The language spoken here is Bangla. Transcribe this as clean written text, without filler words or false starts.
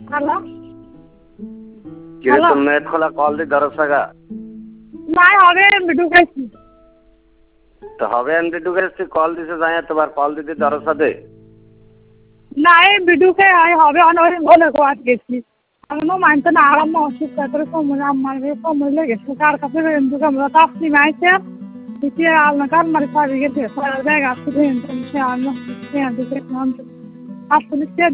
হ্যালো কিরে তোর নেট খোলা কল দি দরসাগা নাই হবে আমি ঢুকেছি তো হবে এমনি ঢুকেছি কল দিছে যাই তোমার কল দিতে দরসাদে নাই বিডুকে হবে অনেক বলে কোয়াত গেছি আমি মানতে না আরাম অসুখ করে সময় আমার সময় লেগেছে কার কাছে কিন্তু আমরা তাসনি মাইছে দিতে আলনা কার মারি পাবি গেছে সারা জায়গা আছে সে আমি দিতে আসলে